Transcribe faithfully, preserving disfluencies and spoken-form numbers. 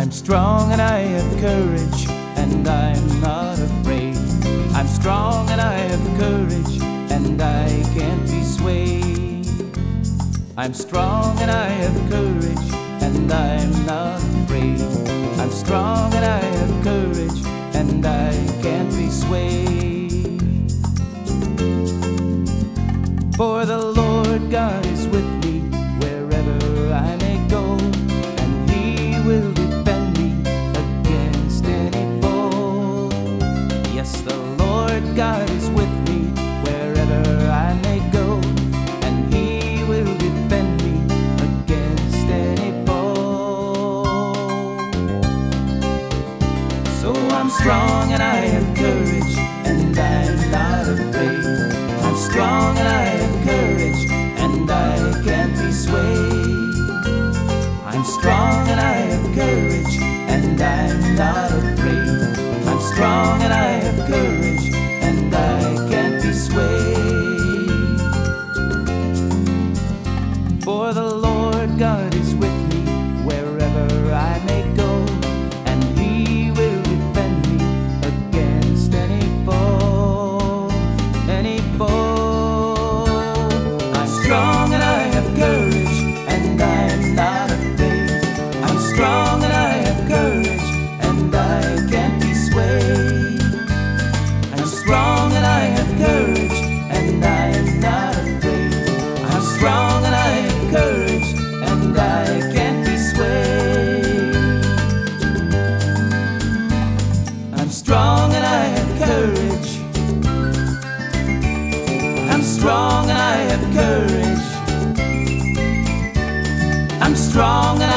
I'm strong and I have courage, and I'm not afraid. I'm strong and I have courage, and I can't be swayed. I'm strong and I have courage, and I'm not afraid. I'm strong and I have courage, and I can't be swayed. For the Lord God is with me wherever I may go, and He will defend me against any foe. Yes, the Lord God is with me wherever I may go, and He will defend me against any foe. So I'm strong and I have courage, and I'm not afraid. I'm strong and I have courage, and I can't be swayed. I'm strong and I have courage, and I'm not afraid. I'm strong and I have courage, and I can't be swayed. For the Lord God is with me wherever I may go, and He will defend me against any foe, any foe. I'm strong and I have courage, and I'm not afraid. I'm strong and I have courage, and I can't be swayed. I'm strong and I have courage, and I'm not afraid. I'm strong and I have courage, and I can't be swayed. I'm strong and I have courage. I'm strong and I have courage. I'm strong and